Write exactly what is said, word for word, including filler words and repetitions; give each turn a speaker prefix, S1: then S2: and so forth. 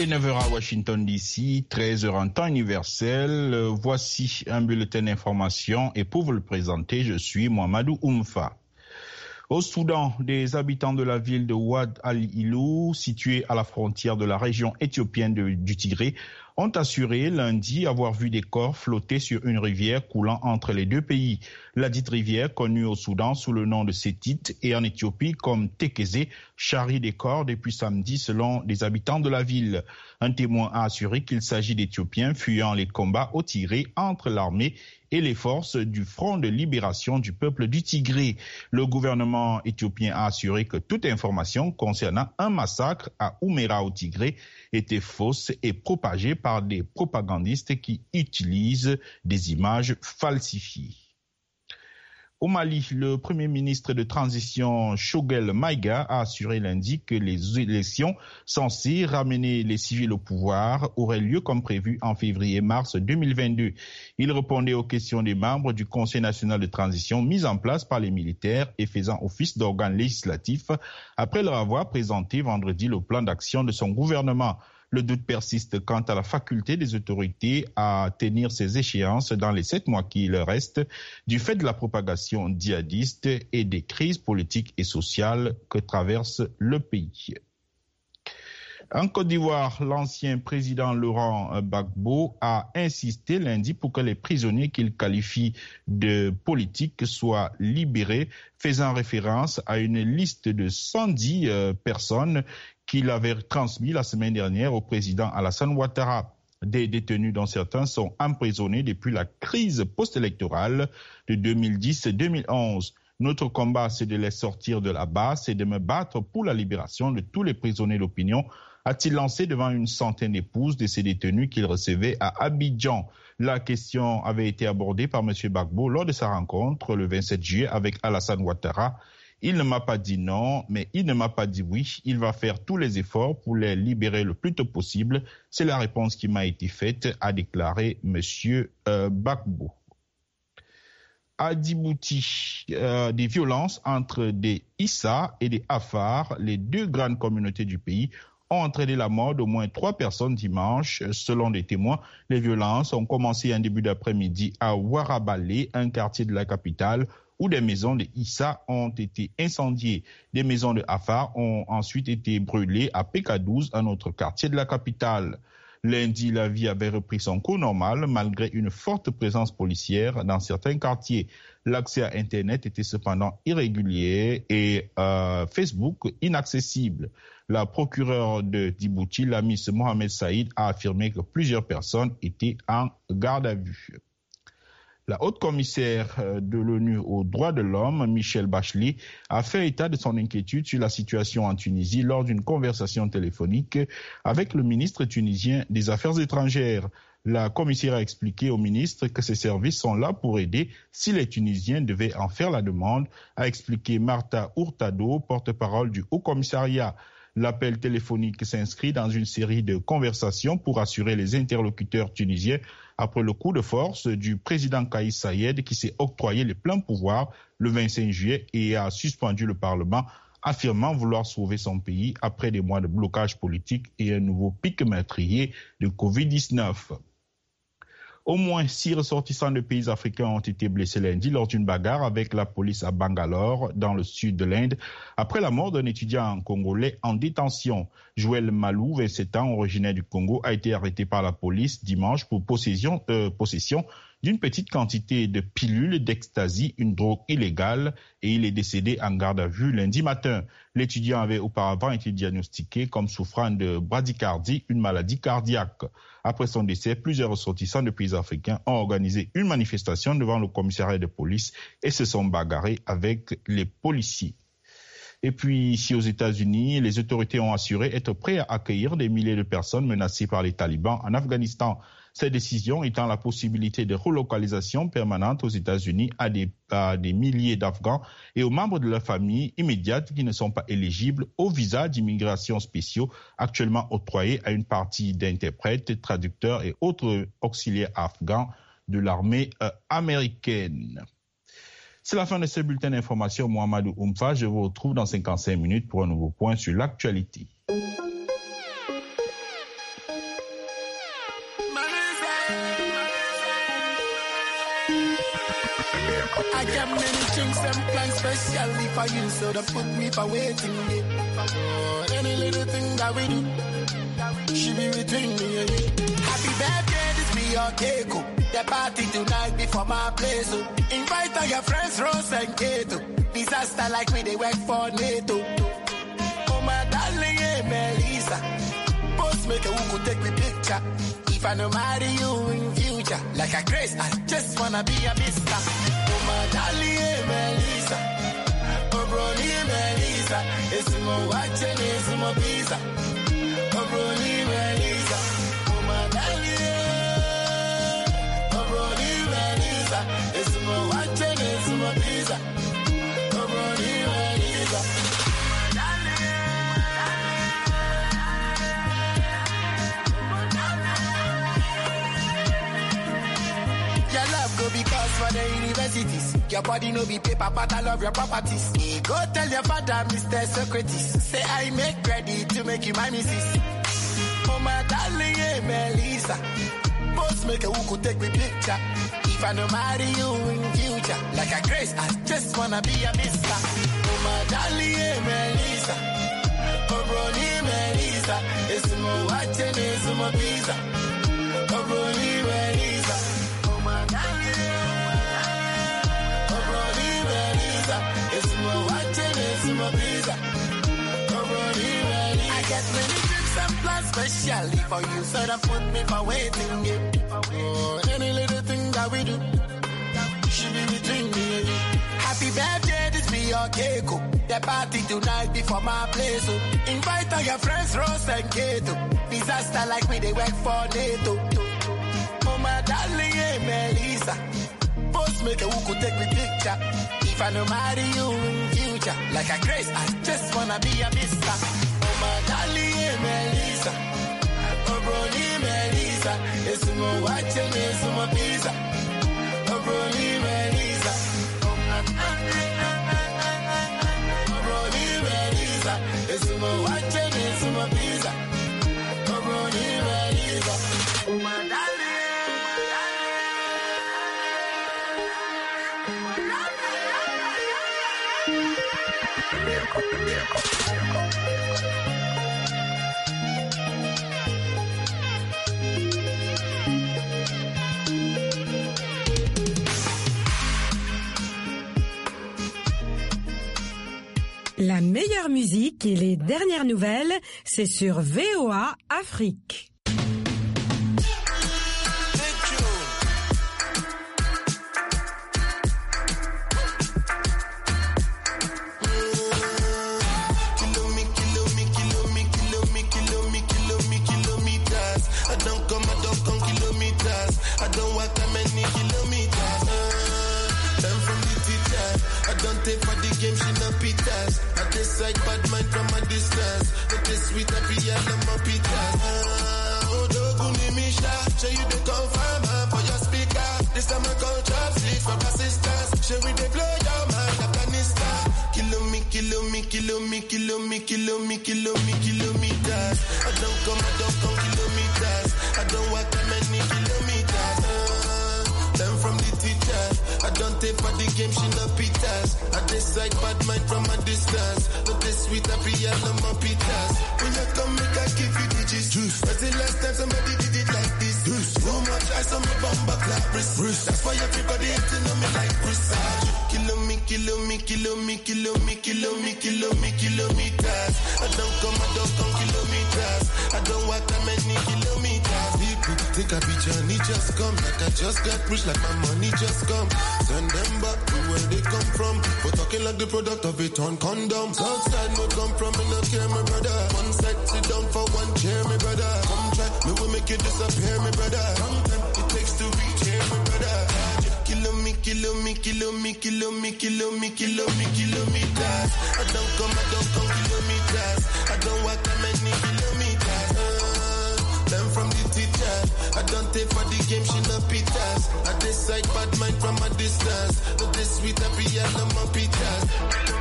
S1: Il est neuf heures à Washington D C, treize heures en temps universel. Voici un bulletin d'information et pour vous le présenter, je suis Mohamedou Oumfa. Au Soudan, des habitants de la ville de Wad al-Ilou, située à la frontière de la région éthiopienne de, du Tigré, ont assuré lundi avoir vu des corps flotter sur une rivière coulant entre les deux pays. La dite rivière, connue au Soudan sous le nom de Sétit et en Éthiopie comme Tekeze, charrie des corps depuis samedi selon des habitants de la ville. Un témoin a assuré qu'il s'agit d'Éthiopiens fuyant les combats au Tigré entre l'armée et les forces du Front de libération du peuple du Tigré. Le gouvernement éthiopien a assuré que toute information concernant un massacre à Oumera au Tigré était fausse et propagée par des propagandistes qui utilisent des images falsifiées. Au Mali, le premier ministre de transition Choguel Maïga a assuré lundi que les élections censées ramener les civils au pouvoir auraient lieu comme prévu en février-mars deux mille vingt-deux. Il répondait aux questions des membres du Conseil national de transition mis en place par les militaires et faisant office d'organe législatif après leur avoir présenté vendredi le plan d'action de son gouvernement. Le doute persiste quant à la faculté des autorités à tenir ces échéances dans les sept mois qui leur restent du fait de la propagation djihadiste et des crises politiques et sociales que traverse le pays. En Côte d'Ivoire, l'ancien président Laurent Gbagbo a insisté lundi pour que les prisonniers qu'il qualifie de politiques soient libérés, faisant référence à une liste de cent dix euh, personnes qu'il avait transmis la semaine dernière au président Alassane Ouattara. Des détenus dont certains sont emprisonnés depuis la crise post-électorale de deux mille dix deux mille onze. Notre combat, c'est de les sortir de là-bas, c'est de me battre pour la libération de tous les prisonniers d'opinion, a-t-il lancé devant une centaine d'épouses de ces détenus qu'il recevait à Abidjan. La question avait été abordée par M. Gbagbo lors de sa rencontre le vingt-sept juillet avec Alassane Ouattara. Il ne m'a pas dit non, mais il ne m'a pas dit oui. Il va faire tous les efforts pour les libérer le plus tôt possible. C'est la réponse qui m'a été faite, a déclaré M. Euh, Gbagbo. À Djibouti, euh, des violences entre des Issa et des Afar, les deux grandes communautés du pays, ont entraîné la mort d'au moins trois personnes dimanche. Selon des témoins, les violences ont commencé en début d'après-midi à Warabale, un quartier de la capitale, où des maisons de Issa ont été incendiées. Des maisons de Afar ont ensuite été brûlées à P K douze, un autre quartier de la capitale. Lundi, la vie avait repris son cours normal malgré une forte présence policière dans certains quartiers. L'accès à Internet était cependant irrégulier et euh, Facebook inaccessible. La procureure de Djibouti, la Miss Mohamed Saïd, a affirmé que plusieurs personnes étaient en garde à vue. La haute commissaire de l'ONU aux droits de l'homme, Michelle Bachelet, a fait état de son inquiétude sur la situation en Tunisie lors d'une conversation téléphonique avec le ministre tunisien des Affaires étrangères. La commissaire a expliqué au ministre que ses services sont là pour aider si les Tunisiens devaient en faire la demande, a expliqué Marta Hurtado, porte-parole du Haut Commissariat. L'appel téléphonique s'inscrit dans une série de conversations pour assurer les interlocuteurs tunisiens après le coup de force du président Kais Saied qui s'est octroyé les pleins pouvoirs le vingt-cinq juillet et a suspendu le Parlement, affirmant vouloir sauver son pays après des mois de blocage politique et un nouveau pic meurtrier de covid dix-neuf. Au moins six ressortissants de pays africains ont été blessés lundi lors d'une bagarre avec la police à Bangalore, dans le sud de l'Inde, après la mort d'un étudiant congolais en détention. Joël Malou, vingt-sept ans, originaire du Congo, a été arrêté par la police dimanche pour possession, euh, possession d'une petite quantité de pilules d'ecstasy, une drogue illégale, et il est décédé en garde à vue lundi matin. L'étudiant avait auparavant été diagnostiqué comme souffrant de bradycardie, une maladie cardiaque. Après son décès, plusieurs ressortissants de pays africains ont organisé une manifestation devant le commissariat de police et se sont bagarrés avec les policiers. Et puis, ici aux États-Unis, les autorités ont assuré être prêts à accueillir des milliers de personnes menacées par les talibans en Afghanistan. Cette décision étant la possibilité de relocalisation permanente aux États-Unis à des, à des milliers d'Afghans et aux membres de leur famille immédiate qui ne sont pas éligibles aux visas d'immigration spéciaux actuellement octroyés à une partie d'interprètes, traducteurs et autres auxiliaires afghans de l'armée euh, américaine. C'est la fin de ce bulletin d'information. Mohamedou Oumfa, je vous retrouve dans cinquante-cinq minutes pour un nouveau point sur l'actualité.
S2: I got many drinks and plans specially for you, so don't put me for waiting. Yeah. Oh, any little thing that we do, she be between me and you. Happy birthday, this be your cake. The party tonight before my place. So invite all your friends, Rose and Kato. Disaster like me, they work for NATO. Oh my darling, yeah, Melissa. Post make a who could take me picture. If I don't marry you in future, like a grace, I just wanna be a mister. Oh my darling, yeah, Melissa. Oh brony, Melissa. It's more watching, it's more pizza. Oh brony, Melissa. Oh my darling, yeah. Oh brony, Melissa. It's more watching, it's more pizza. Oh brony, Melissa. Because for the universities, your body no be paper, but I love your properties. Hey, go tell your father, Mister Socrates, say I make ready to make you my missus. Oh my darling, hey, Melissa. Post make a who could take me picture. If I don't marry you in future, like a grace, I just wanna be a mister. Oh my darling, hey, Melissa. Oh brony, Melissa. It's more watching, it's more pizza. Oh brony, Melissa. Oh my darling. It's more watching, it's more pizza. I get many drinks and plans specially for you, so don't put me for waiting. Yeah. Oh, any little thing that we do, she be between me and you. Happy birthday, this be your cake. The party tonight before my place. So invite all your friends, Rose and Kato. Disaster like me, they work for NATO. Oh my darling, yeah, Melissa. Post make a who could take me picture. If I don't marry you in future, like a grace, I just wanna be a mister. Oh my darling, yeah, Melissa. Oh brony, Melissa. It's more watching, it's more pizza. Oh brony, Melissa. Oh my darling, oh brony, Melissa. It's more watching, it's more pizza. Oh brony, Melissa. Oh my darling.
S3: La meilleure musique et les dernières nouvelles, c'est sur V O A Afrique.
S4: Like bad mind from a distance, but this sweet happy and I'm a pita. Oh, Doguni Misha, show you the confirm for your speaker. This time I call job sleep for assistance. Show we they blow your mind, Afghanistan. Kilo me, kilo me, kilo me, kilo me, kilo me, kilo me, kilometers. I don't come, I don't come kilometers. I don't walk that many kilometers. Uh, learn from the teacher. I don't take for the game, she no pitas. I decide bad mind from a distance. Sweet happy and I'm a pitas. When you come, make I give you the gist. When's the last time somebody did it like this? Juice. So much ice on my bumper clap wrist. That's why everybody hating on me like Chris. Kilo me, kilo me, kilo me, kilo me, kilo me, kilo me, kilometers. I don't come, I don't come kilometers. I don't walk that many kilometers. People take a picture and it just come. Like I just got rich, like my money just come. Send them back to where they come from. For talking like the product of it on condoms. Outside no come from, me no care, my brother. One side, sit down for one chair, my brother. Come try, me will make you disappear, my brother. Long time it takes to reach here, my brother. Kilo me, kilo me, kilo me, kilo me, kilo me, kilo me, kilometers. I don't come, I don't come kilometers. I don't walk that many kilometers. Uh, learn from the teacher. I don't take for the game, she no pitas. I decide bad mind from a distance. But this sweet happy and I'm a pitas.